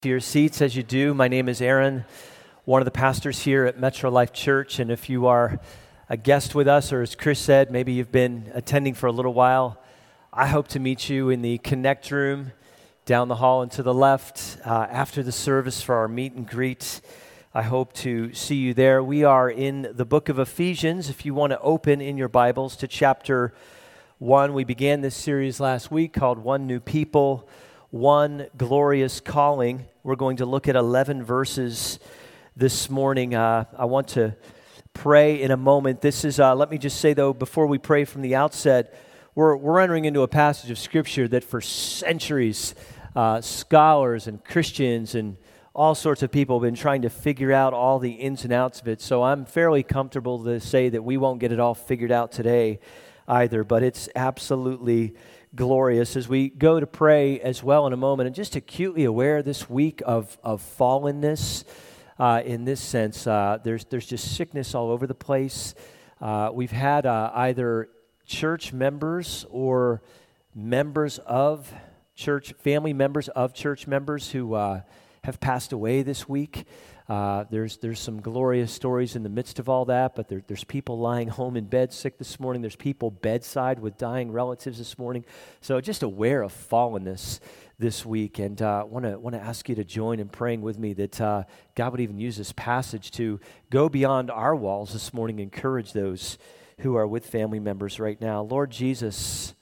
To your seats as you do. My name is Aaron, one of the pastors here at Metro Life Church, and if you are a guest with us, or as Chris said, maybe you've been attending for a little while, I hope to meet you in the Connect room down the hall and to the left after the service for our meet and greet. I hope to see you there. We are in the book of Ephesians. If you want to open in your Bibles to chapter 1, we began this series last week called One New People, One Glorious Calling. We're going to look at 11 verses this morning. I want to pray in a moment. This is, let me just say though, before we pray from the outset, we're entering into a passage of Scripture that for centuries, scholars and Christians and all sorts of people have been trying to figure out all the ins and outs of it. So I'm fairly comfortable to say that we won't get it all figured out today either, but it's absolutely glorious. As we go to pray as well in a moment, and just acutely aware this week of fallenness in this sense. There's just sickness all over the place. We've had either church members or members of church, family members of church members who have passed away this week. There's some glorious stories in the midst of all that, but there's people lying home in bed sick this morning. There's people bedside with dying relatives this morning. So just aware of fallenness this week, and want to ask you to join in praying with me that God would even use this passage to go beyond our walls this morning, encourage those who are with family members right now. Lord Jesus,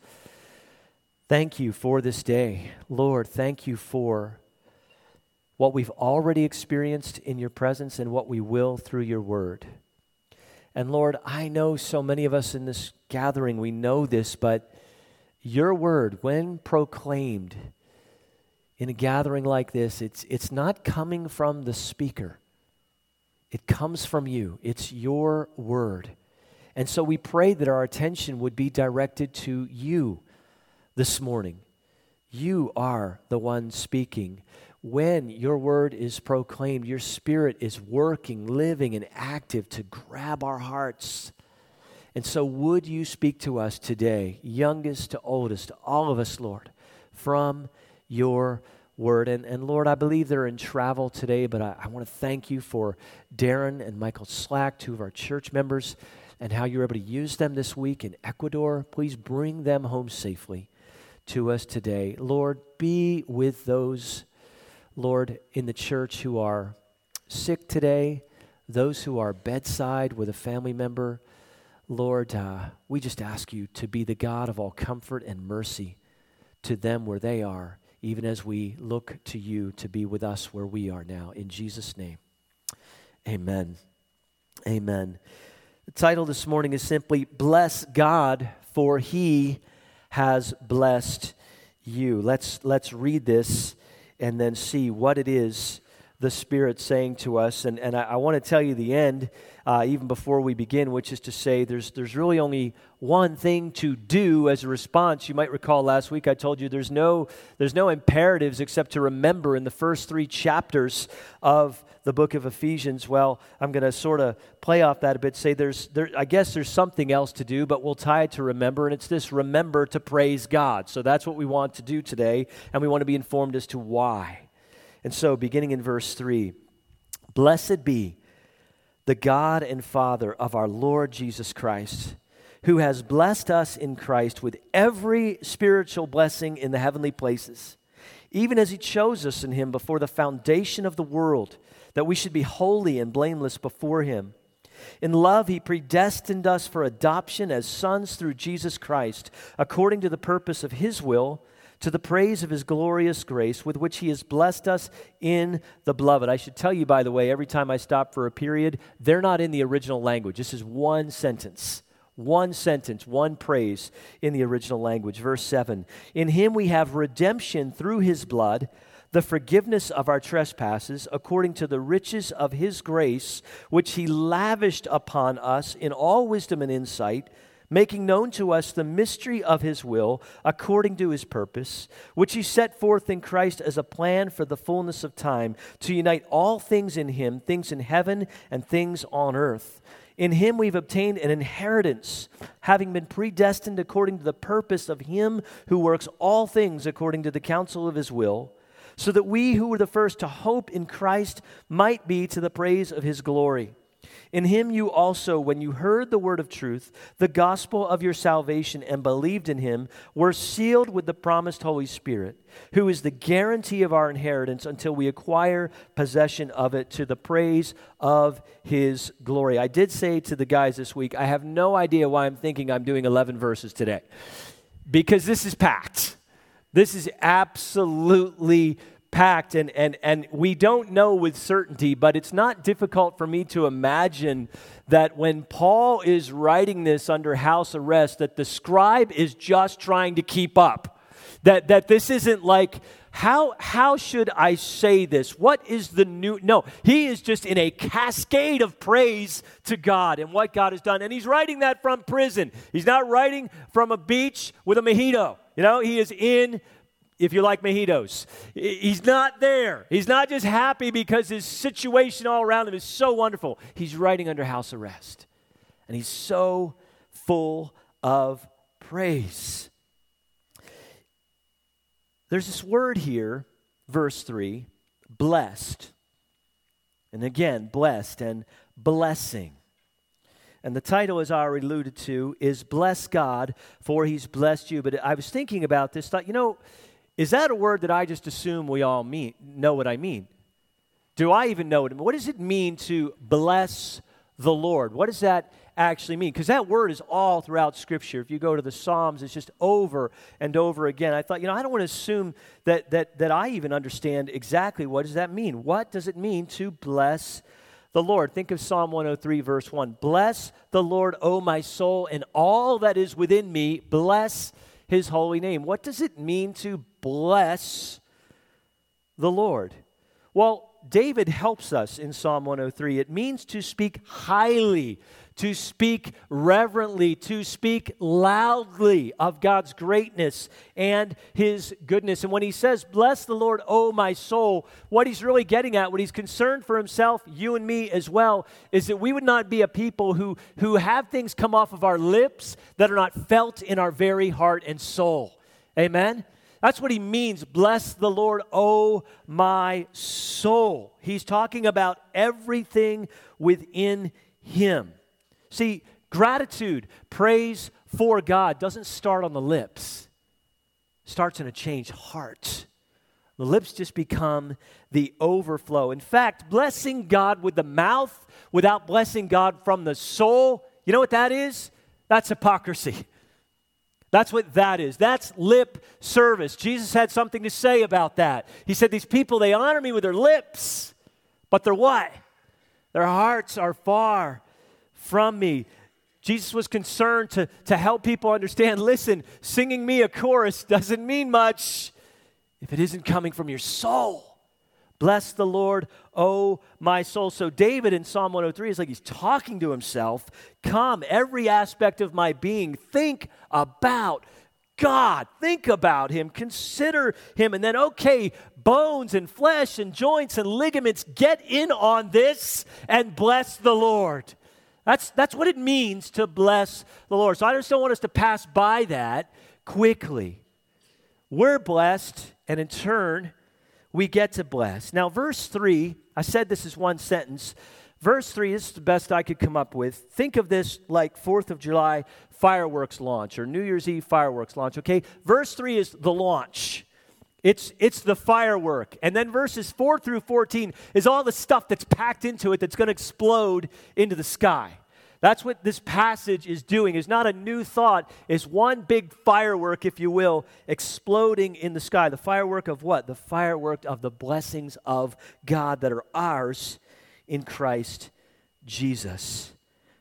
thank you for this day. Lord, thank you for what we've already experienced in your presence and what we will through your word. And Lord, I know so many of us in this gathering, we know this, but your word, when proclaimed in a gathering like this, it's not coming from the speaker. It comes from you. It's your word. And so we pray that our attention would be directed to you this morning. You are the one speaking. When your word is proclaimed, your Spirit is working, living, and active to grab our hearts. And so would you speak to us today, youngest to oldest, all of us, Lord, from your word. And Lord, I believe they're in travel today, but I want to thank you for Darren and Michael Slack, two of our church members, and how you're able to use them this week in Ecuador. Please bring them home safely to us today. Lord, be with those, Lord, in the church who are sick today, those who are bedside with a family member. Lord, we just ask you to be the God of all comfort and mercy to them where they are, even as we look to you to be with us where we are now. In Jesus' name, amen. Amen. The title this morning is simply, Bless God, for He has blessed you. Let's read this and then see what it is the Spirit's saying to us. And I want to tell you the end, even before we begin, which is to say there's really only one thing to do as a response. You might recall last week I told you there's no imperatives except to remember in the first 3 chapters of the book of Ephesians. Well, I'm going to sort of play off that a bit, say I guess there's something else to do, but we'll tie it to remember, and it's this: remember to praise God. So that's what we want to do today, and we want to be informed as to why. And so, beginning in verse 3, Blessed be the God and Father of our Lord Jesus Christ, who has blessed us in Christ with every spiritual blessing in the heavenly places, even as He chose us in Him before the foundation of the world, that we should be holy and blameless before Him. In love, He predestined us for adoption as sons through Jesus Christ, according to the purpose of His will, to the praise of His glorious grace, with which He has blessed us in the beloved. I should tell you, by the way, every time I stop for a period, they're not in the original language. This is one sentence, one praise in the original language. Verse 7, In Him we have redemption through His blood, the forgiveness of our trespasses, according to the riches of His grace, which He lavished upon us in all wisdom and insight, making known to us the mystery of His will, according to His purpose, which He set forth in Christ as a plan for the fullness of time, to unite all things in Him, things in heaven and things on earth. In Him we've obtained an inheritance, having been predestined according to the purpose of Him who works all things according to the counsel of His will, so that we who were the first to hope in Christ might be to the praise of his glory. In him you also, when you heard the word of truth, the gospel of your salvation, and believed in him, were sealed with the promised Holy Spirit, who is the guarantee of our inheritance until we acquire possession of it to the praise of his glory. I did say to the guys this week, I have no idea why I'm thinking I'm doing 11 verses today, because this is packed. This is absolutely packed, and we don't know with certainty, but it's not difficult for me to imagine that when Paul is writing this under house arrest, that the scribe is just trying to keep up. That this isn't like, how should I say this? What is the new? No, he is just in a cascade of praise to God and what God has done. And he's writing that from prison. He's not writing from a beach with a mojito. He is in, if you like mojitos. He's not there. He's not just happy because his situation all around him is so wonderful. He's writing under house arrest. And he's so full of praise. There's this word here, verse 3, blessed. And again, blessed and blessing. And the title, as I already alluded to, is Bless God, for he's blessed you. But I was thinking about this, thought, is that a word that I just assume we all know what I mean? Do I even know it? What does it mean to bless the Lord? What does that actually mean? Because that word is all throughout Scripture. If you go to the Psalms, it's just over and over again. I thought, I don't want to assume that I even understand exactly what does that mean. What does it mean to bless the Lord? Think of Psalm 103, verse 1. Bless the Lord, O my soul, and all that is within me. Bless his holy name. What does it mean to bless the Lord? Well, David helps us in Psalm 103. It means to speak highly, to speak reverently, to speak loudly of God's greatness and his goodness. And when he says, bless the Lord, O my soul, what he's really getting at, what he's concerned for himself, you and me as well, is that we would not be a people who have things come off of our lips that are not felt in our very heart and soul. Amen? That's what he means, bless the Lord, O my soul. He's talking about everything within him. See, gratitude, praise for God doesn't start on the lips. It starts in a changed heart. The lips just become the overflow. In fact, blessing God with the mouth without blessing God from the soul, you know what that is? That's hypocrisy. That's what that is. That's lip service. Jesus had something to say about that. He said, these people, they honor me with their lips, but their what? Their hearts are far from me. Jesus was concerned to help people understand, listen, singing me a chorus doesn't mean much if it isn't coming from your soul. Bless the Lord, O my soul. So David in Psalm 103 is like he's talking to himself. Come, every aspect of my being, think about God. Think about him. Consider him. And then, okay, bones and flesh and joints and ligaments, get in on this and bless the Lord. That's what it means to bless the Lord. So I just don't want us to pass by that quickly. We're blessed, and in turn, we get to bless. Now, verse 3, I said this is one sentence. Verse 3 is the best I could come up with. Think of this like 4th of July fireworks launch or New Year's Eve fireworks launch, okay? Verse 3 is the launch. It's the firework. And then verses 4 through 14 is all the stuff that's packed into it that's going to explode into the sky. That's what this passage is doing. It's not a new thought. It's one big firework, if you will, exploding in the sky. The firework of what? The firework of the blessings of God that are ours in Christ Jesus.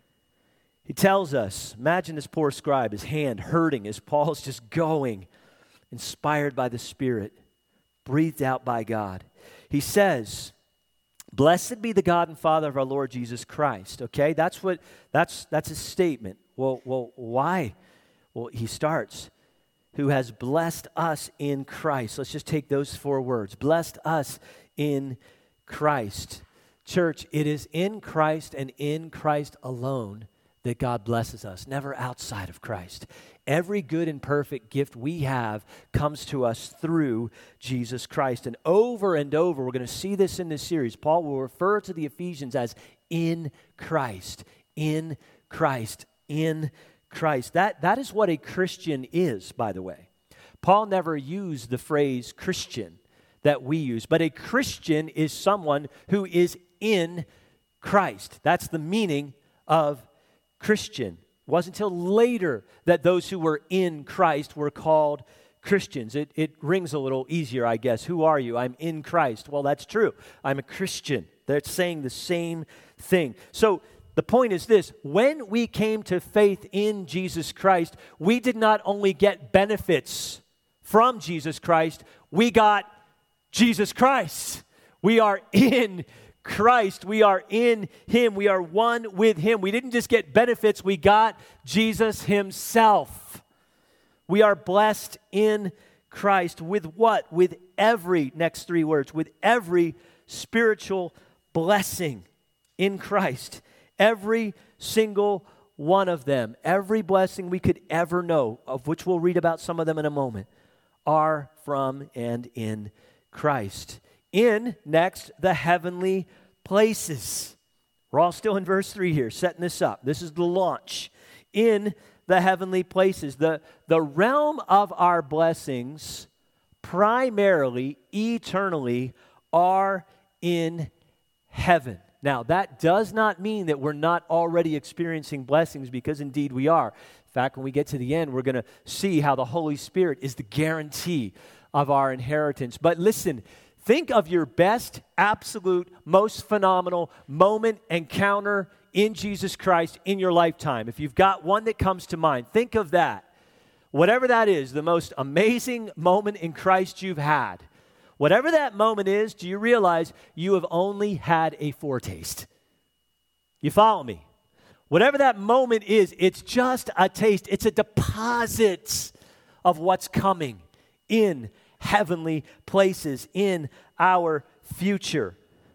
He tells us, imagine this poor scribe, his hand hurting as Paul's just going, inspired by the Spirit, breathed out by God. He says, blessed be the God and Father of our Lord Jesus Christ. Okay, that's his statement. Well, why? Well, he starts, who has blessed us in Christ. Let's just take those 4 words. Blessed us in Christ. Church, it is in Christ and in Christ alone that God blesses us, never outside of Christ. Every good and perfect gift we have comes to us through Jesus Christ. And over, we're going to see this in this series. Paul will refer to the Ephesians as in Christ, in Christ, in Christ. That is what a Christian is, by the way. Paul never used the phrase Christian that we use, but a Christian is someone who is in Christ. That's the meaning of Christian. It wasn't until later that those who were in Christ were called Christians. It rings a little easier, I guess. Who are you? I'm in Christ. Well, that's true. I'm a Christian. They're saying the same thing. So the point is this: when we came to faith in Jesus Christ, we did not only get benefits from Jesus Christ, we got Jesus Christ. We are in Christ. We are in Him. We are one with Him. We didn't just get benefits, we got Jesus Himself. We are blessed in Christ with what? With every, next three words, with every spiritual blessing in Christ. Every single one of them, every blessing we could ever know, of which we'll read about some of them in a moment, are from and in Christ. In, next, the heavenly places. We're all still in verse 3 here, setting this up. This is the launch. In the heavenly places. The realm of our blessings, primarily, eternally, are in heaven. Now, that does not mean that we're not already experiencing blessings, because indeed we are. In fact, when we get to the end, we're going to see how the Holy Spirit is the guarantee of our inheritance. But listen, think of your best, absolute, most phenomenal moment, encounter in Jesus Christ in your lifetime. If you've got one that comes to mind, think of that. Whatever that is, the most amazing moment in Christ you've had. Whatever that moment is, do you realize you have only had a foretaste? You follow me? Whatever that moment is, it's just a taste. It's a deposit of what's coming in heavenly places in our future.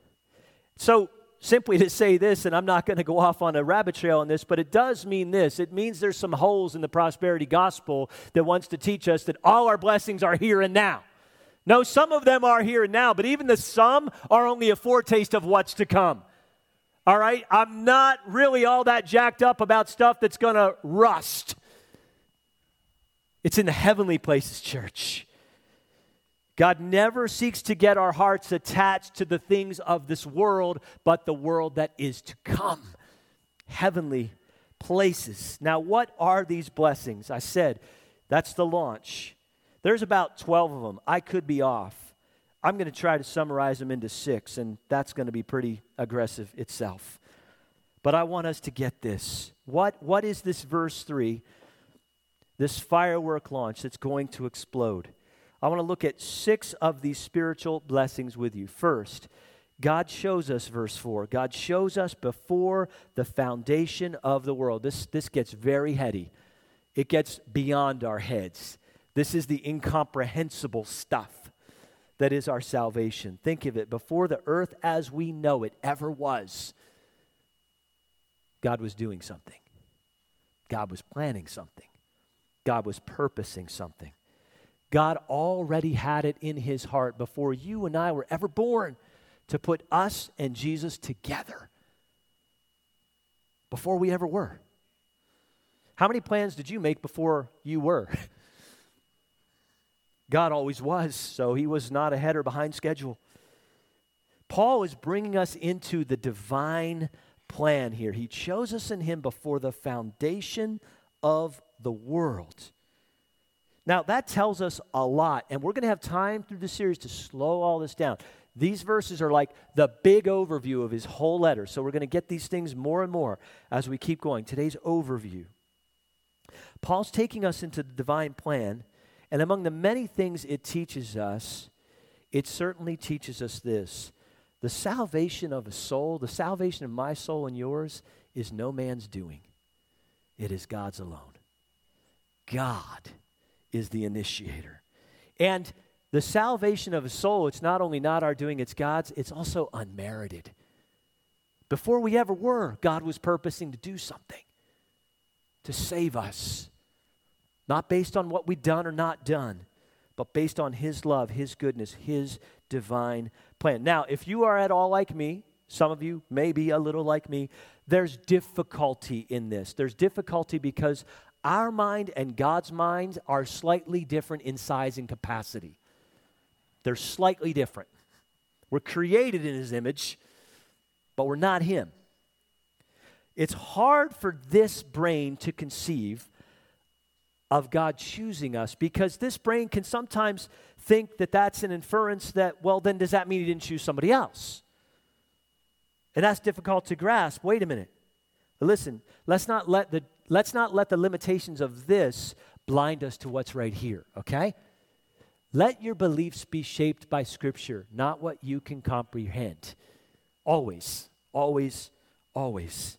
So, simply to say this, and I'm not going to go off on a rabbit trail on this, but it does mean this. It means there's some holes in the prosperity gospel that wants to teach us that all our blessings are here and now. No, some of them are here and now, but even the some are only a foretaste of what's to come. All right? I'm not really all that jacked up about stuff that's going to rust. It's in the heavenly places, church. God never seeks to get our hearts attached to the things of this world, but the world that is to come. Heavenly places. Now, what are these blessings? I said, that's the launch. There's about 12 of them. I could be off. I'm going to try to summarize them into 6, and that's going to be pretty aggressive itself. But I want us to get this. What is this verse 3, this firework launch that's going to explode? I want to look at 6 of these spiritual blessings with you. First, God shows us, verse 4, God shows us before the foundation of the world. This gets very heady. It gets beyond our heads. This is the incomprehensible stuff that is our salvation. Think of it. Before the earth as we know it ever was, God was doing something. God was planning something. God was purposing something. God already had it in His heart before you and I were ever born to put us and Jesus together. Before we ever were. How many plans did you make before you were? God always was, so He was not ahead or behind schedule. Paul is bringing us into the divine plan here. He chose us in Him before the foundation of the world. Now, that tells us a lot, and we're going to have time through the series to slow all this down. These verses are like the big overview of his whole letter, so we're going to get these things more and more as we keep going. Today's overview. Paul's taking us into the divine plan, and among the many things it teaches us, it certainly teaches us this. The salvation of a soul, the salvation of my soul and yours, is no man's doing. It is God's alone. God is the initiator. And the salvation of a soul, it's not only not our doing, it's God's, it's also unmerited. Before we ever were, God was purposing to do something. to save us. Not based on what we've done or not done, but based on His love, His goodness, His divine plan. Now, if you are at all like me, some of you may be a little like me, there's difficulty in this. There's difficulty because our mind and God's mind are slightly different in size and capacity. They're slightly different. We're created in His image, but we're not Him. It's hard for this brain to conceive of God choosing us because this brain can sometimes think that that's an inference that, well, then does that mean He didn't choose somebody else? And that's difficult to grasp. Wait a minute. Listen, let's not let the limitations of this blind us to what's right here, okay? Let your beliefs be shaped by Scripture, not what you can comprehend. Always, always, always.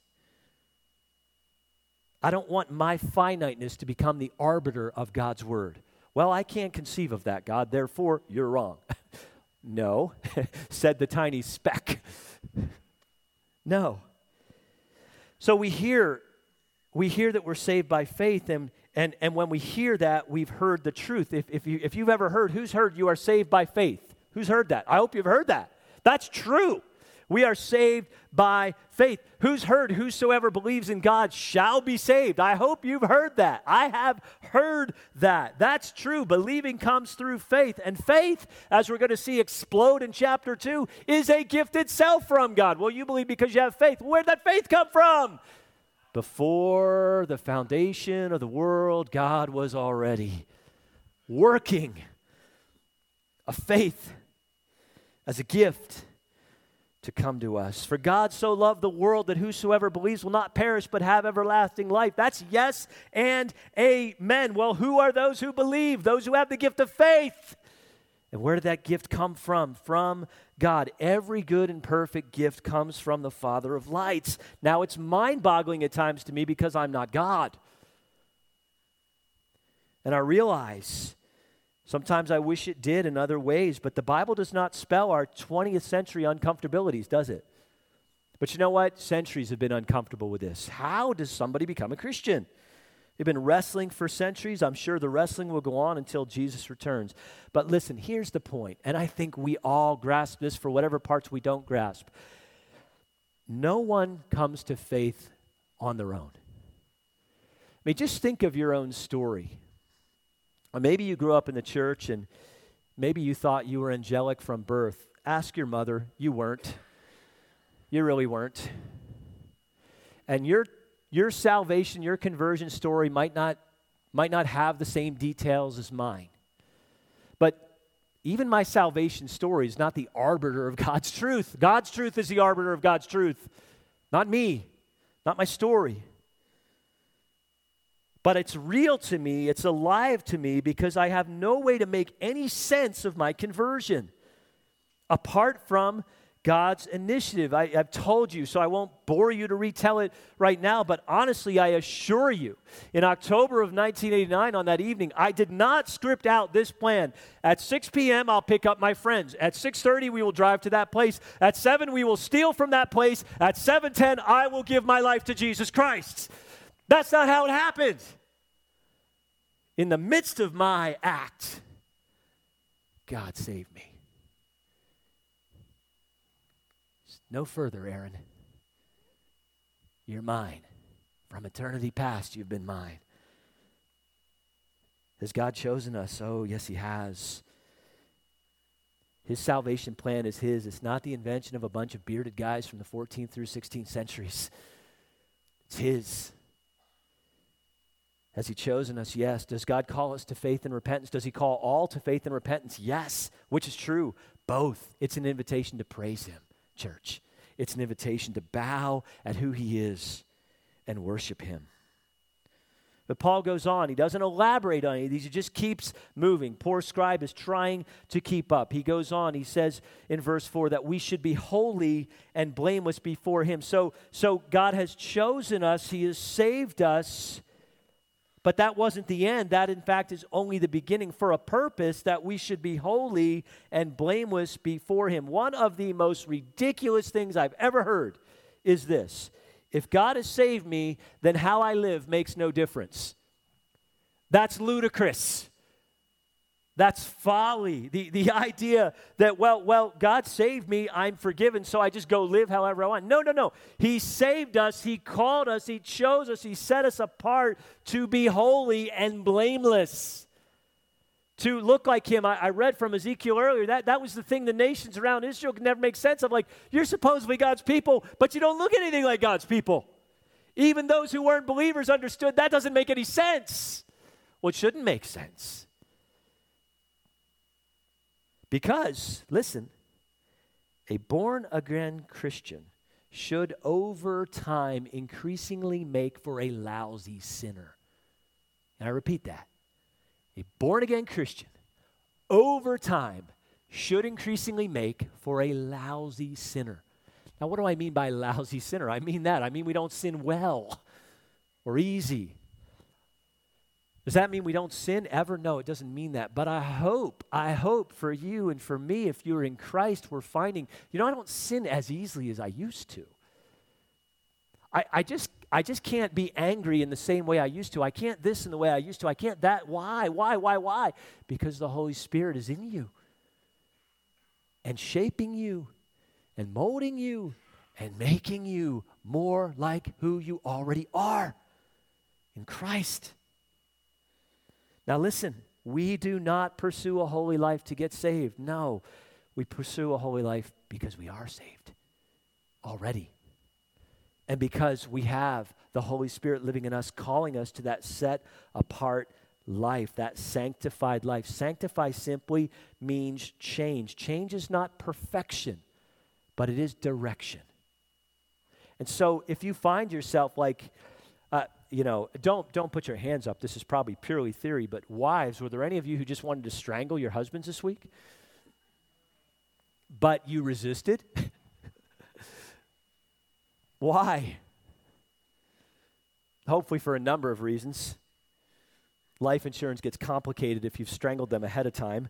I don't want my finiteness to become the arbiter of God's word. Well, I can't conceive of that, God, therefore you're wrong. No, said the tiny speck. No. So we hear that we're saved by faith, and when we hear that, we've heard the truth. If you've ever heard, who's heard you are saved by faith? Who's heard that? I hope you've heard that. That's true. We are saved by faith. Who's heard, whosoever believes in God shall be saved? I hope you've heard that. I have heard that. That's true. Believing comes through faith. And faith, as we're going to see explode in chapter 2, is a gift itself from God. Well, you believe because you have faith. Where'd that faith come from? Before the foundation of the world, God was already working a faith as a gift to come to us. For God so loved the world that whosoever believes will not perish but have everlasting life. That's yes and amen. Well, who are those who believe? Those who have the gift of faith. And where did that gift come from? From God. Every good and perfect gift comes from the Father of lights. Now, it's mind-boggling at times to me because I'm not God. And I realize sometimes I wish it did in other ways, but the Bible does not spell our 20th century uncomfortabilities, does it? But you know what? Centuries have been uncomfortable with this. How does somebody become a Christian? They've been wrestling for centuries. I'm sure the wrestling will go on until Jesus returns. But listen, here's the point, and I think we all grasp this for whatever parts we don't grasp. No one comes to faith on their own. I mean, just think of your own story. Or maybe you grew up in the church and maybe you thought you were angelic from birth. Ask your mother. You weren't. You really weren't. And your salvation, your conversion story might not have the same details as mine. But even my salvation story is not the arbiter of God's truth. God's truth is the arbiter of God's truth. Not me, not my story. But it's real to me, it's alive to me, because I have no way to make any sense of my conversion apart from God's initiative. I've told you, so I won't bore you to retell it right now, but honestly, I assure you, in October of 1989, on that evening, I did not script out this plan. At 6 p.m., I'll pick up my friends. At 6:30, we will drive to that place. At 7, we will steal from that place. At 7:10, I will give my life to Jesus Christ. That's not how it happened. In the midst of my act, God saved me. No further, Aaron. You're mine. From eternity past, you've been mine. Has God chosen us? Oh, yes, He has. His salvation plan is His. It's not the invention of a bunch of bearded guys from the 14th through 16th centuries. It's His. Has He chosen us? Yes. Does God call us to faith and repentance? Does He call all to faith and repentance? Yes. Which is true? Both. It's an invitation to praise Him, church. It's an invitation to bow at who He is and worship Him. But Paul goes on. He doesn't elaborate on any of these. He just keeps moving. Poor scribe is trying to keep up. He goes on. He says in verse 4 that we should be holy and blameless before Him. So God has chosen us. He has saved us. But that wasn't the end. That, in fact, is only the beginning for a purpose that we should be holy and blameless before Him. One of the most ridiculous things I've ever heard is this, If God has saved me, then how I live makes no difference. That's ludicrous. That's folly. The idea that, well, God saved me, I'm forgiven, so I just go live however I want. No. He saved us, He called us, He chose us, He set us apart to be holy and blameless, to look like Him. I read from Ezekiel earlier, that was the thing the nations around Israel could never make sense of. Like, you're supposedly God's people, but you don't look anything like God's people. Even those who weren't believers understood that doesn't make any sense. Well, it shouldn't make sense. Because, listen, a born-again Christian should over time increasingly make for a lousy sinner. And I repeat that. A born-again Christian over time should increasingly make for a lousy sinner. Now, what do I mean by lousy sinner? I mean that. I mean we don't sin well or easy. Does that mean we don't sin ever? No, it doesn't mean that. But I hope for you and for me, if you're in Christ, we're finding, I don't sin as easily as I used to. I just can't be angry in the same way I used to. I can't this in the way I used to. I can't that. Why? Because the Holy Spirit is in you and shaping you and molding you and making you more like who you already are in Christ. Now listen, we do not pursue a holy life to get saved. No, we pursue a holy life because we are saved already. And because we have the Holy Spirit living in us, calling us to that set apart life, that sanctified life. Sanctify simply means change. Change is not perfection, but it is direction. And so if you find yourself like, don't put your hands up. This is probably purely theory, but wives, were there any of you who just wanted to strangle your husbands this week? But you resisted? Why? Hopefully for a number of reasons. Life insurance gets complicated if you've strangled them ahead of time.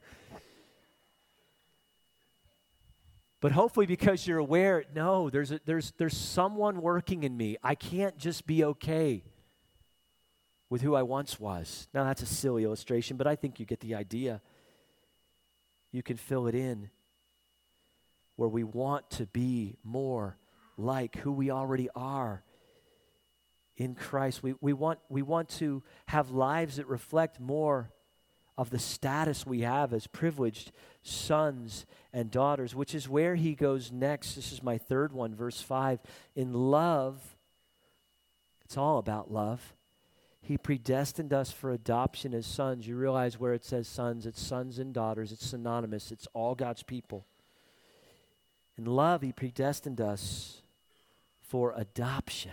But hopefully because you're aware, no, there's someone working in me. I can't just be okay with who I once was. Now, that's a silly illustration, but I think you get the idea. You can fill it in where we want to be more like who we already are in Christ. We want to have lives that reflect more of the status we have as privileged sons and daughters, which is where he goes next. This is my third one, verse 5. In love, it's all about love. He predestined us for adoption as sons. You realize where it says sons, it's sons and daughters. It's synonymous. It's all God's people. In love, he predestined us for adoption.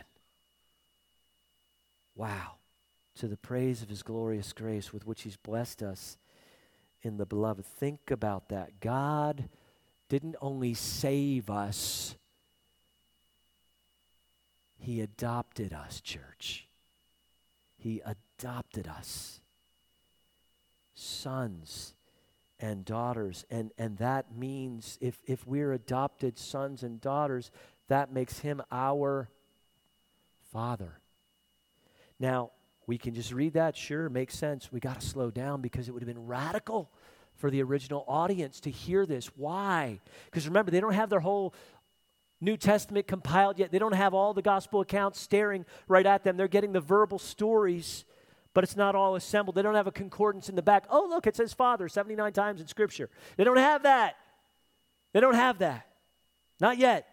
Wow. To the praise of his glorious grace with which he's blessed us in the beloved. Think about that. God didn't only save us, he adopted us, church. He adopted us, sons and daughters. And that means if we're adopted sons and daughters, that makes him our Father. Now, we can just read that, sure, makes sense. We got to slow down because it would have been radical for the original audience to hear this. Why? Because remember, they don't have their whole New Testament compiled yet. They don't have all the gospel accounts staring right at them. They're getting the verbal stories, but it's not all assembled. They don't have a concordance in the back. Oh, look, it says Father 79 times in Scripture. They don't have that. They don't have that. Not yet.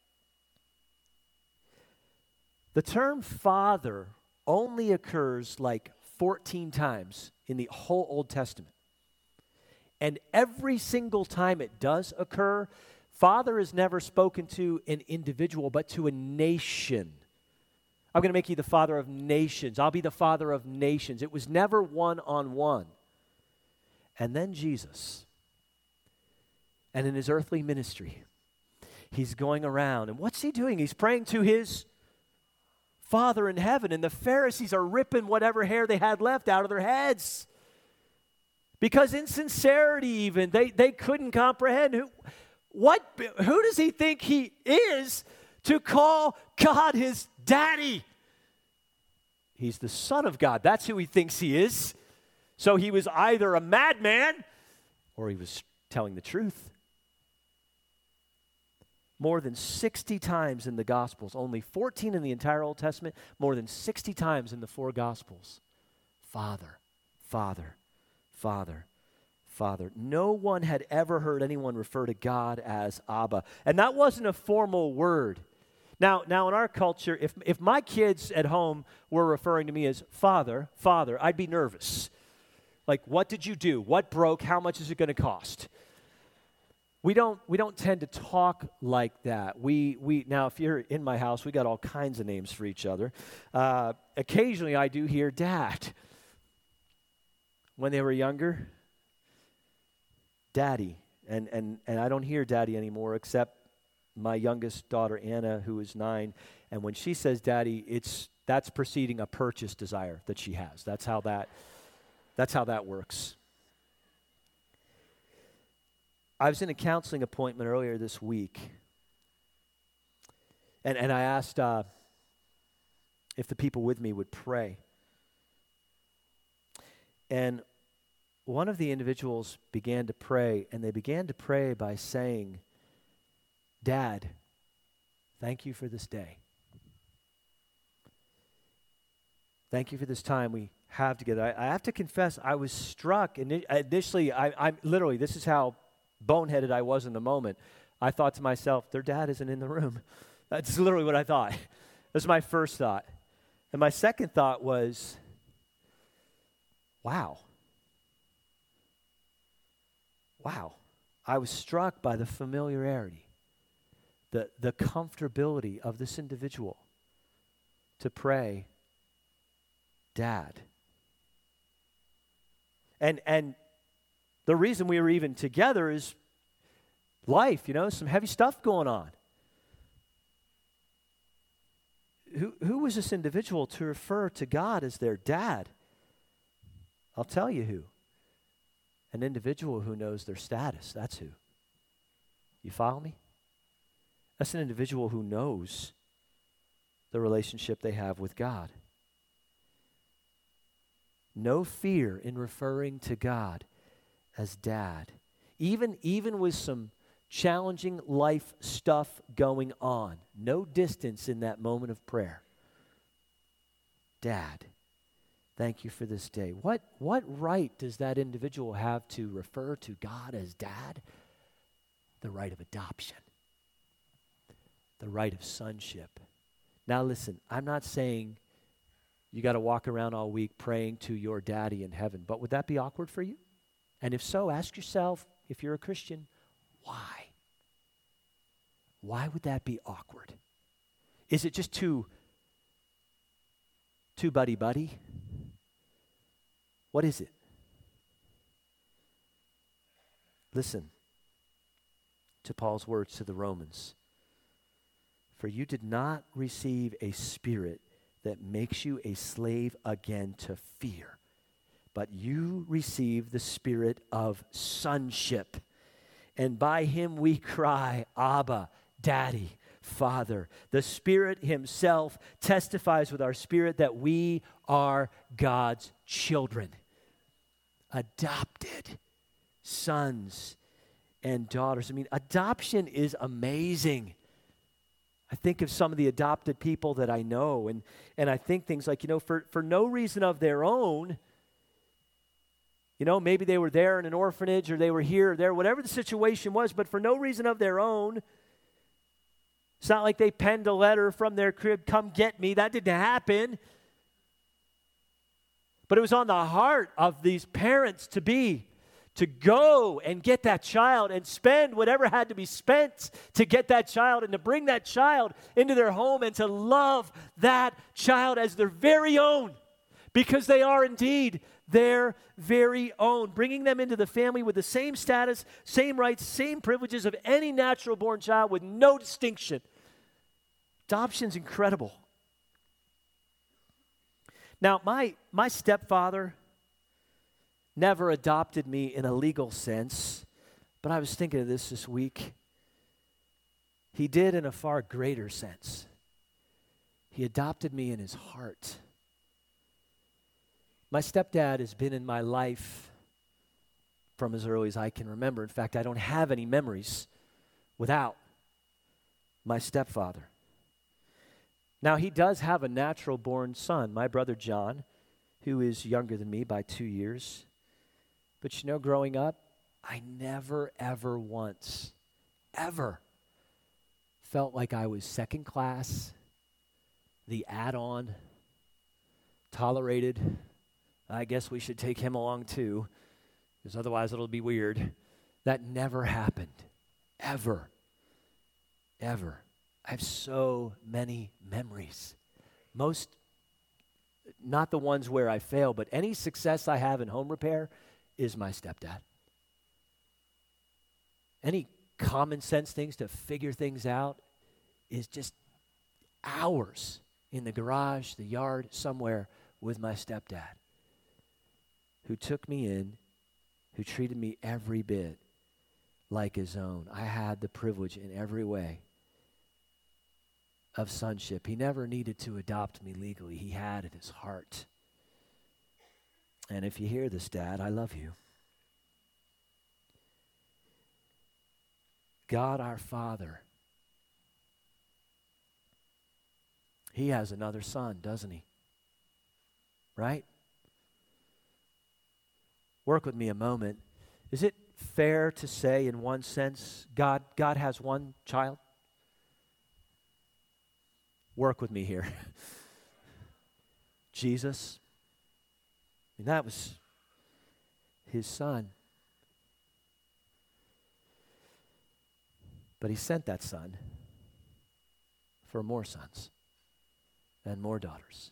The term Father only occurs like 14 times in the whole Old Testament. And every single time it does occur, Father is never spoken to an individual, but to a nation. I'm going to make you the father of nations. I'll be the father of nations. It was never one-on-one. And then Jesus, and in his earthly ministry, he's going around. And what's he doing? He's praying to his Father in heaven. And the Pharisees are ripping whatever hair they had left out of their heads. Because in sincerity even, they couldn't comprehend who does he think he is to call God his daddy. He's the Son of God. That's who he thinks he is. So he was either a madman or he was telling the truth. More than 60 times in the Gospels, only 14 in the entire Old Testament, more than 60 times in the 4 Gospels. Father, Father, Father, Father. No one had ever heard anyone refer to God as Abba. And that wasn't a formal word. Now in our culture, if my kids at home were referring to me as Father, Father, I'd be nervous. Like, what did you do? What broke? How much is it going to cost? We don't tend to talk like that. We now, if you're in my house, we got all kinds of names for each other. Occasionally, I do hear Dad. When they were younger, Daddy, and I don't hear Daddy anymore, except my youngest daughter Anna, who is 9, and when she says Daddy, that's preceding a purchase desire that she has. That's how that works. I was in a counseling appointment earlier this week, and I asked if the people with me would pray. And one of the individuals began to pray, and they began to pray by saying, Dad, thank you for this day. Thank you for this time we have together. I have to confess, I was struck. Initially, I'm literally, this is how boneheaded I was in the moment. I thought to myself, their dad isn't in the room. That's literally what I thought. That was my first thought. And my second thought was, wow. I was struck by the familiarity, the comfortability of this individual to pray, Dad. And the reason we were even together is life, some heavy stuff going on. Who was this individual to refer to God as their dad? I'll tell you who. An individual who knows their status, that's who. You follow me? That's an individual who knows the relationship they have with God. No fear in referring to God as Dad. Even with some challenging life stuff going on. No distance in that moment of prayer. Dad, thank you for this day. What right does that individual have to refer to God as Dad? The right of adoption. The right of sonship. Now listen, I'm not saying you got to walk around all week praying to your daddy in heaven, but would that be awkward for you? And if so, ask yourself, if you're a Christian, why? Why would that be awkward? Is it just too buddy-buddy? What is it? Listen to Paul's words to the Romans. For you did not receive a spirit that makes you a slave again to fear, but you received the spirit of sonship. And by him we cry, Abba, Daddy, Father. The Spirit himself testifies with our spirit that we are God's children, adopted sons and daughters. I mean, adoption is amazing. I think of some of the adopted people that I know, and I think things like, for no reason of their own, maybe they were there in an orphanage or they were here or there, whatever the situation was, but for no reason of their own. It's not like they penned a letter from their crib, come get me. That didn't happen. But it was on the heart of these parents to go and get that child and spend whatever had to be spent to get that child and to bring that child into their home and to love that child as their very own, because they are indeed their very own, bringing them into the family with the same status, same rights, same privileges of any natural-born child with no distinction. Adoption's incredible. Now, my stepfather never adopted me in a legal sense, but I was thinking of this week. He did in a far greater sense. He adopted me in his heart. My stepdad has been in my life from as early as I can remember. In fact, I don't have any memories without my stepfather. Now, he does have a natural-born son, my brother John, who is younger than me by 2 years. But you know, growing up, I never, ever once, ever felt like I was second class, the add-on, tolerated. I guess we should take him along too, because otherwise it'll be weird. That never happened, ever, ever. I have so many memories. Most, not the ones where I fail, but any success I have in home repair is my stepdad. Any common sense things to figure things out is just hours in the garage, the yard, somewhere with my stepdad, who took me in, who treated me every bit like his own. I had the privilege in every way of sonship. He never needed to adopt me legally. He had in his heart. And if you hear this, Dad, I love you. God our Father, he has another son, doesn't he? Right? Work with me a moment. Is it fair to say, in one sense, God has one child? Work with me here. Jesus. I mean, that was his son. But he sent that son for more sons and more daughters,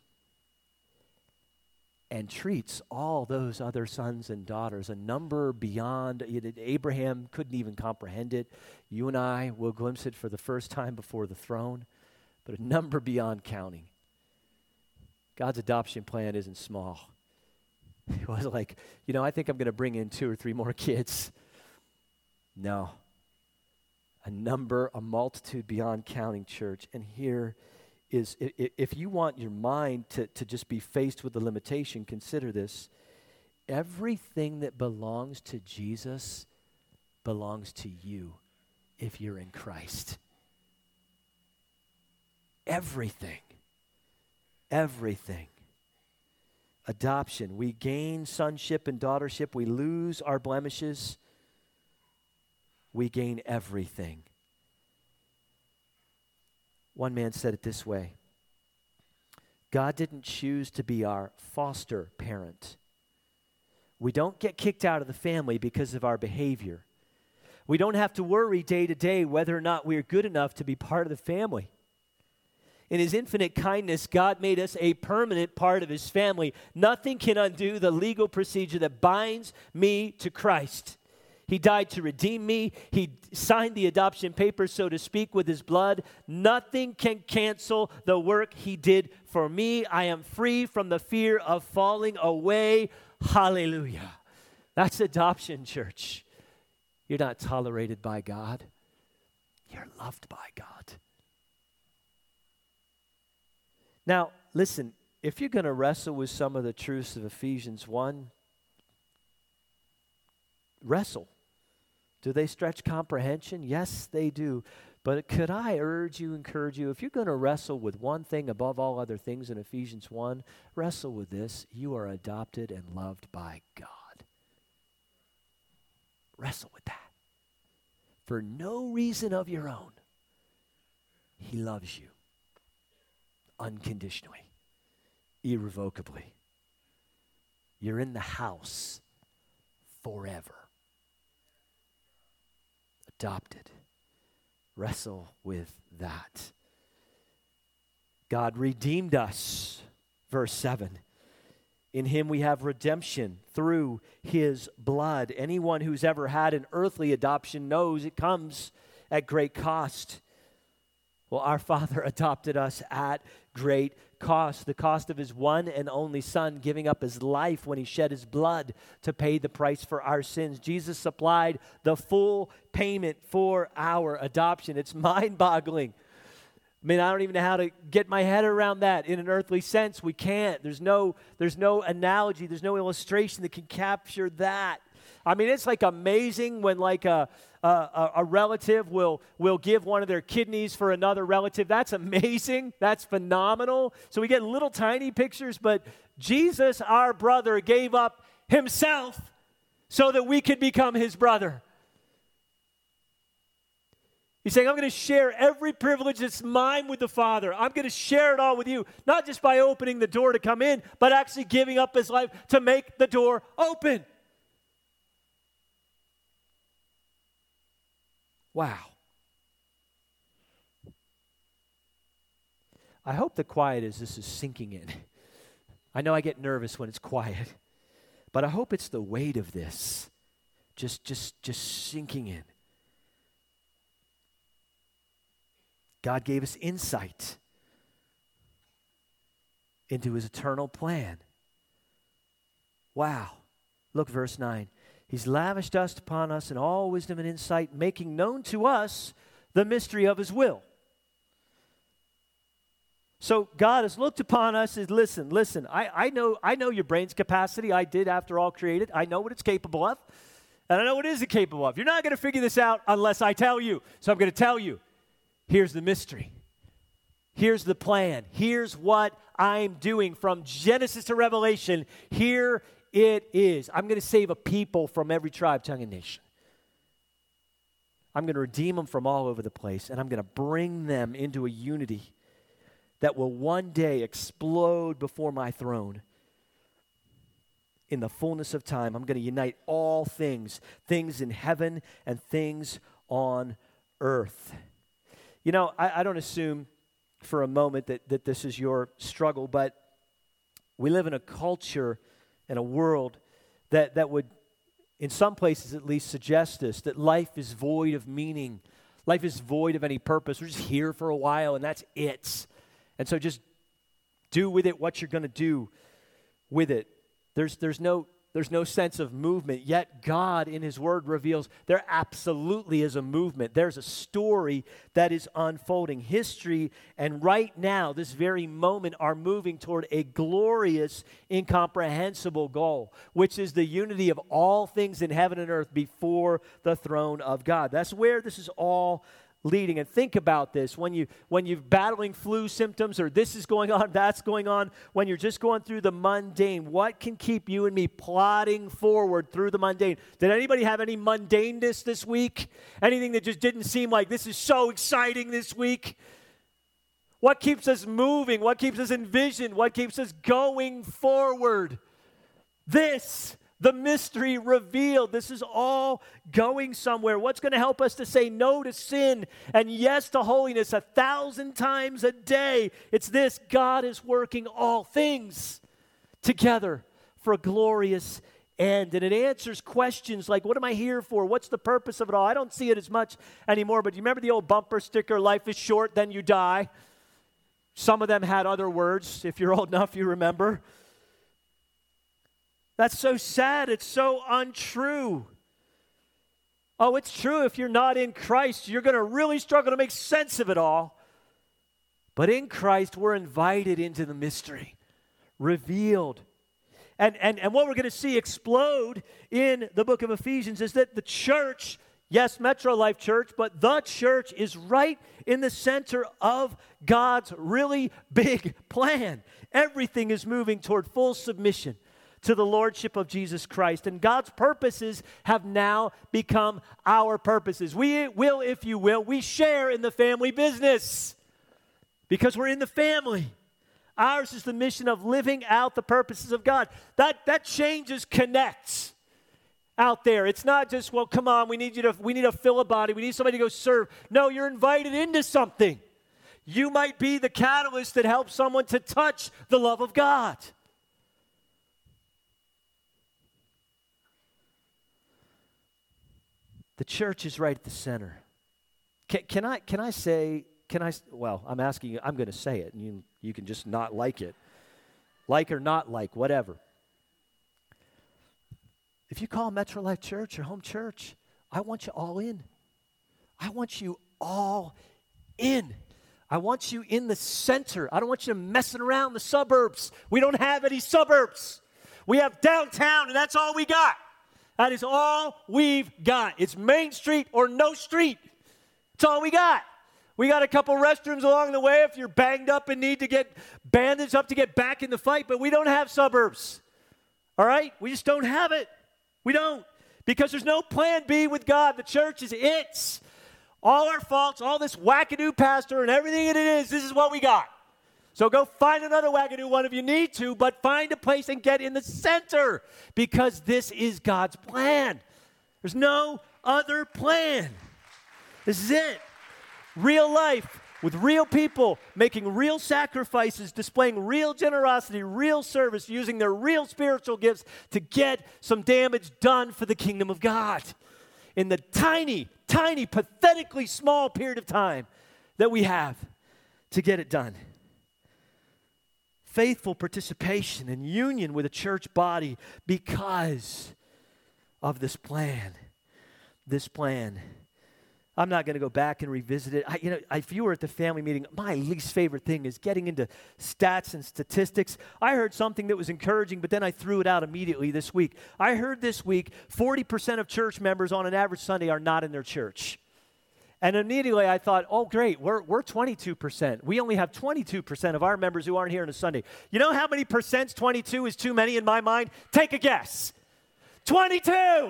and treats all those other sons and daughters a number beyond. Abraham couldn't even comprehend it. You and I will glimpse it for the first time before the throne, but a number beyond counting. God's adoption plan isn't small. It was like, I think I'm going to bring in 2 or 3 more kids. No. A multitude beyond counting, church. And here is, if you want your mind to just be faced with the limitation, consider this. Everything that belongs to Jesus belongs to you if you're in Christ. Everything. Everything. Adoption. We gain sonship and daughtership. We lose our blemishes. We gain everything. One man said it this way: God didn't choose to be our foster parent. We don't get kicked out of the family because of our behavior. We don't have to worry day to day whether or not we're good enough to be part of the family. In his infinite kindness, God made us a permanent part of his family. Nothing can undo the legal procedure that binds me to Christ. He died to redeem me. He signed the adoption papers, so to speak, with his blood. Nothing can cancel the work he did for me. I am free from the fear of falling away. Hallelujah. That's adoption, church. You're not tolerated by God. You're loved by God. Now, listen, if you're going to wrestle with some of the truths of Ephesians 1, wrestle. Do they stretch comprehension? Yes, they do. But could I encourage you, if you're going to wrestle with one thing above all other things in Ephesians 1, wrestle with this: you are adopted and loved by God. Wrestle with that. For no reason of your own, he loves you unconditionally, irrevocably. You're in the house forever. Adopted. Wrestle with that. God redeemed us. Verse 7. In him we have redemption through his blood. Anyone who's ever had an earthly adoption knows it comes at great cost. Well, our Father adopted us at great cost, the cost of his one and only Son giving up his life when he shed his blood to pay the price for our sins. Jesus supplied the full payment for our adoption. It's mind-boggling. I mean, I don't even know how to get my head around that in an earthly sense. We can't. There's no analogy, there's no illustration that can capture that. I mean, it's like amazing when like a relative will give one of their kidneys for another relative. That's amazing. That's phenomenal. So we get little tiny pictures, but Jesus, our brother, gave up himself so that we could become his brother. He's saying, I'm going to share every privilege that's mine with the Father. I'm going to share it all with you, not just by opening the door to come in, but actually giving up his life to make the door open. Wow. I hope the quiet is this is sinking in. I know I get nervous when it's quiet, but I hope it's the weight of this just sinking in. God gave us insight into his eternal plan. Wow. Look, verse 9. He's lavished us upon us in all wisdom and insight, making known to us the mystery of his will. So God has looked upon us as, listen, I know your brain's capacity. I did, after all, create it. I know what it's capable of, and I know what it isn't capable of. You're not going to figure this out unless I tell you. So I'm going to tell you. Here's the mystery. Here's the plan. Here's what I'm doing from Genesis to Revelation. Here it is. I'm going to save a people from every tribe, tongue, and nation. I'm going to redeem them from all over the place, and I'm going to bring them into a unity that will one day explode before my throne. In the fullness of time, I'm going to unite all things, things in heaven and things on earth. You know, I don't assume for a moment that this is your struggle, but we live in a culture and a world that would, in some places at least, suggest this, that life is void of meaning. Life is void of any purpose. We're just here for a while, and that's it. And so just do with it what you're going to do with it. There's no sense of movement, yet God in his word reveals there absolutely is a movement. There's a story that is unfolding. History and right now, this very moment, are moving toward a glorious, incomprehensible goal, which is the unity of all things in heaven and earth before the throne of God. That's where this is all leading. And think about this. When you're battling flu symptoms, or this is going on, that's going on, when you're just going through the mundane, what can keep you and me plodding forward through the mundane? Did anybody have any mundaneness this week? Anything that just didn't seem like this is so exciting this week? What keeps us moving? What keeps us envisioned? What keeps us going forward? This, the mystery revealed. This is all going somewhere. What's going to help us to say no to sin and yes to holiness 1,000 times a day? It's this: God is working all things together for a glorious end. And it answers questions like, what am I here for? What's the purpose of it all? I don't see it as much anymore, but you remember the old bumper sticker, life is short, then you die? Some of them had other words. If you're old enough, you remember. That's so sad. It's so untrue. Oh, it's true. If you're not in Christ, you're going to really struggle to make sense of it all. But in Christ, we're invited into the mystery, revealed. And what we're going to see explode in the book of Ephesians is that the church, yes, Metro Life Church, but the church is right in the center of God's really big plan. Everything is moving toward full submission to the lordship of Jesus Christ. And God's purposes have now become our purposes. We will, if you will, we share in the family business because we're in the family. Ours is the mission of living out the purposes of God. That changes connects out there. It's not just, well, come on, we need to fill a body. We need somebody to go serve. No, you're invited into something. You might be the catalyst that helps someone to touch the love of God. The church is right at the center. Can I say I'm asking you, I'm going to say it, and you can just not like it. Like or not like, whatever. If you call Metro Life Church your home church, I want you all in. I want you all in. I want you in the center. I don't want you messing around the suburbs. We don't have any suburbs. We have downtown, and that's all we got. That is all we've got. It's Main Street or no street. That's all we got. We got a couple restrooms along the way if you're banged up and need to get bandaged up to get back in the fight, but we don't have suburbs. All right? We just don't have it. We don't. Because there's no plan B with God. The church is it. All our faults, all this wackadoo pastor and everything it is, this is what we got. So go find another wackadoo one if you need to, but find a place and get in the center because this is God's plan. There's no other plan. This is it. Real life with real people, making real sacrifices, displaying real generosity, real service, using their real spiritual gifts to get some damage done for the kingdom of God in the tiny, pathetically small period of time that we have to get it done. Faithful participation and union with a church body because of this plan. This plan. I'm not going to go back and revisit it. If you were at the family meeting, my least favorite thing is getting into stats and statistics. I heard something that was encouraging, but then I threw it out immediately this week. I heard this week 40% of church members on an average Sunday are not in their church. And immediately I thought, oh, great, we're 22%. We only have 22% of our members who aren't here on a Sunday. You know how many percents 22 is too many in my mind? Take a guess. 22!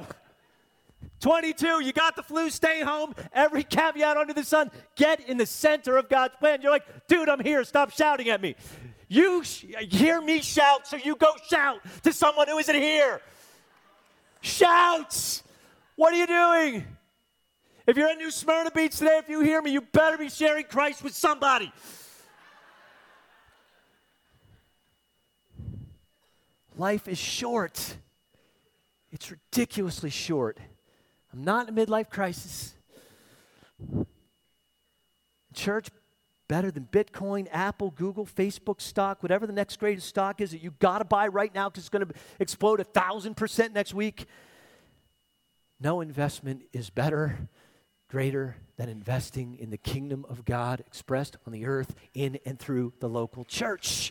22, you got the flu, stay home. Every caveat under the sun, get in the center of God's plan. You're like, dude, I'm here. Stop shouting at me. You hear me shout, so you go shout to someone who isn't here. Shout. What are you doing? If you're in New Smyrna Beach today, if you hear me, you better be sharing Christ with somebody. Life is short. It's ridiculously short. I'm not in a midlife crisis. Church, better than Bitcoin, Apple, Google, Facebook stock, whatever the next greatest stock is that you got to buy right now because it's going to explode 1,000% next week. No investment is better, greater than investing in the kingdom of God expressed on the earth in and through the local church.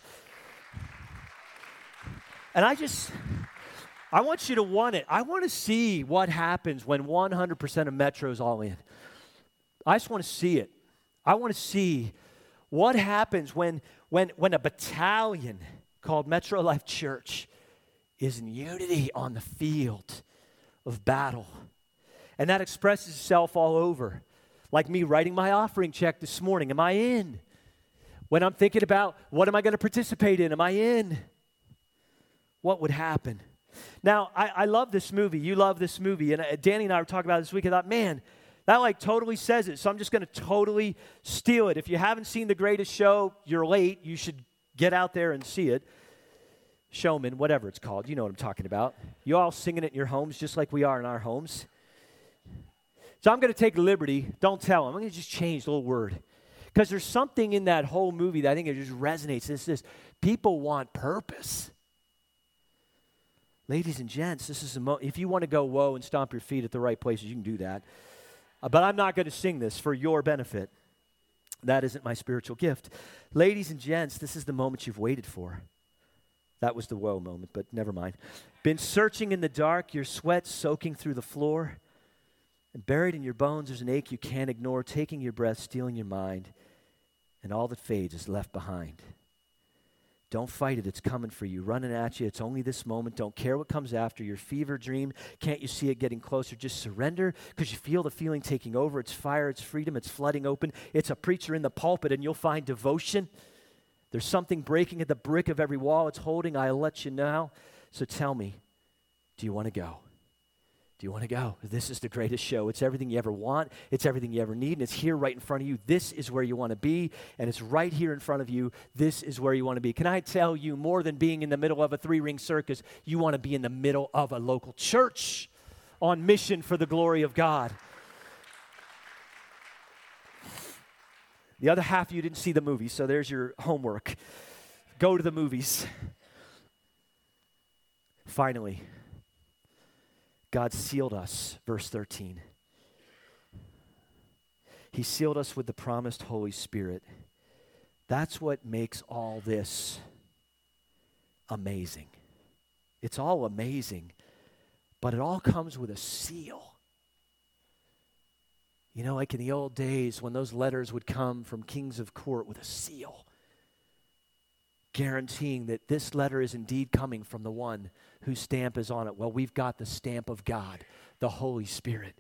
And I want you to want it. I want to see what happens when 100% of Metro is all in. I just want to see it. I want to see what happens when a battalion called Metro Life Church is in unity on the field of battle. And that expresses itself all over. Like me writing my offering check this morning. Am I in? When I'm thinking about what am I going to participate in? Am I in? What would happen? Now, I love this movie. You love this movie. And Danny and I were talking about it this week. I thought, man, that totally says it. So I'm just going to totally steal it. If you haven't seen The Greatest Show, you're late. You should get out there and see it. Showman, whatever it's called. You know what I'm talking about. You all singing it in your homes just like we are in our homes. So I'm going to take liberty. Don't tell them. I'm going to just change the little word. Because there's something in that whole movie that I think it just resonates. It's this. People want purpose. Ladies and gents, this is if you want to go whoa and stomp your feet at the right places, you can do that. But I'm not going to sing this for your benefit. That isn't my spiritual gift. Ladies and gents, this is the moment you've waited for. That was the whoa moment, but never mind. Been searching in the dark, your sweat soaking through the floor. And buried in your bones, there's an ache you can't ignore, taking your breath, stealing your mind. And all that fades is left behind. Don't fight it. It's coming for you, running at you. It's only this moment. Don't care what comes after. Your fever dream, can't you see it getting closer? Just surrender because you feel the feeling taking over. It's fire. It's freedom. It's flooding open. It's a preacher in the pulpit, and you'll find devotion. There's something breaking at the brick of every wall it's holding. I'll let you know. So tell me, do you want to go? Do you want to go? This is the greatest show. It's everything you ever want. It's everything you ever need. And it's here right in front of you. This is where you want to be. And it's right here in front of you. This is where you want to be. Can I tell you, more than being in the middle of a 3-ring circus, you want to be in the middle of a local church on mission for the glory of God. The other half of you didn't see the movie, so there's your homework. Go to the movies. Finally, God sealed us, verse 13. He sealed us with the promised Holy Spirit. That's what makes all this amazing. It's all amazing, but it all comes with a seal. You know, like in the old days when those letters would come from kings of court with a seal, guaranteeing that this letter is indeed coming from the one whose stamp is on it. Well, we've got the stamp of God, the Holy Spirit.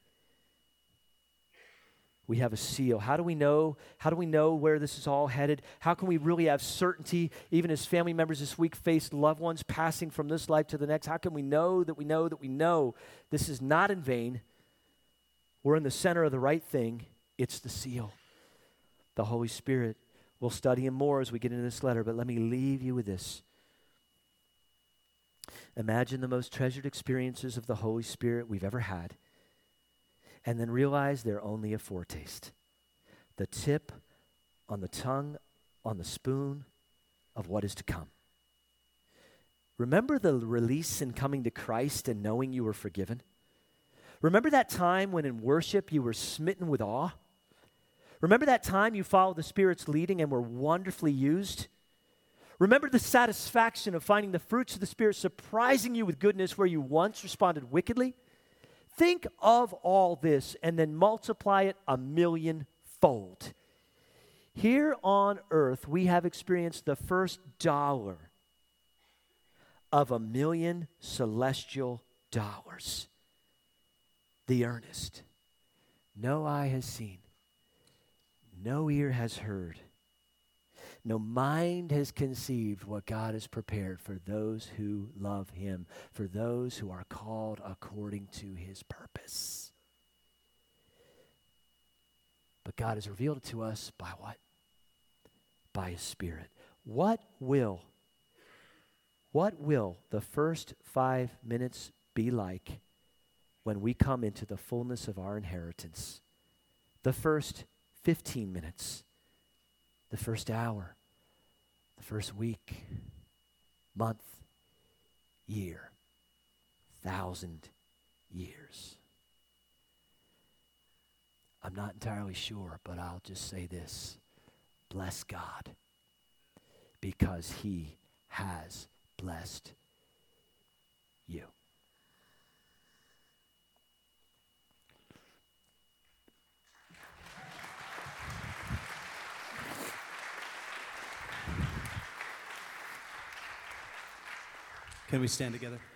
We have a seal. How do we know? How do we know where this is all headed? How can we really have certainty, even as family members this week face loved ones passing from this life to the next? How can we know that we know that we know this is not in vain? We're in the center of the right thing. It's the seal, the Holy Spirit. We'll study him more as we get into this letter, but let me leave you with this. Imagine the most treasured experiences of the Holy Spirit we've ever had, and then realize they're only a foretaste. The tip on the tongue, on the spoon of what is to come. Remember the release in coming to Christ and knowing you were forgiven? Remember that time when in worship you were smitten with awe? Remember that time you followed the Spirit's leading and were wonderfully used? Remember the satisfaction of finding the fruits of the Spirit surprising you with goodness where you once responded wickedly? Think of all this and then multiply it 1,000,000-fold. Here on earth, we have experienced the first dollar of 1,000,000 celestial dollars. The earnest. No eye has seen, no ear has heard, no mind has conceived what God has prepared for those who love him, for those who are called according to his purpose. But God has revealed it to us by what? By his Spirit. What will the first 5 minutes be like when we come into the fullness of our inheritance? The first 15 minutes, the first hour, the first week, month, year, 1,000 years. I'm not entirely sure, but I'll just say this. Bless God, because he has blessed you. Can we stand together?